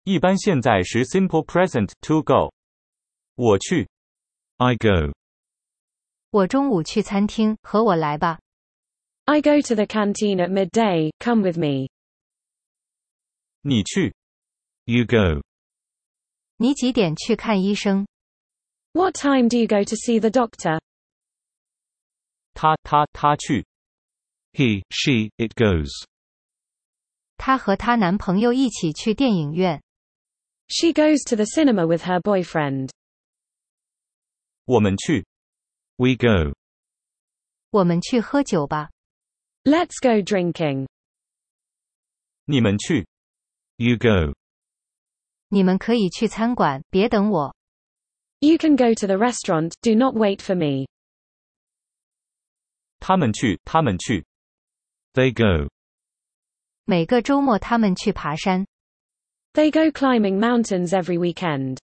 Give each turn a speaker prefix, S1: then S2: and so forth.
S1: 一般现在时 simple present to go。我去。
S2: I go.
S3: 我中午去餐厅，和我来吧。
S4: I go to the canteen at midday, come with me.
S1: 你去。
S2: You go.
S3: 你几点去看医生？
S4: What time do you go to see the doctor?
S1: 他去。
S2: He, she, it goes.
S3: 她和她男朋友一起去电影院。
S4: She goes to the cinema with her boyfriend.
S1: 我们去。
S2: We go.
S3: 我们去喝酒吧。
S4: Let's go drinking.
S1: 你们去。
S2: You go.
S3: 你们可以去餐馆，别等我。
S4: You can go to the restaurant, do not wait for me.
S1: 他们去。
S2: They go.
S3: 每个周末他们去爬山。
S4: They go climbing mountains every weekend.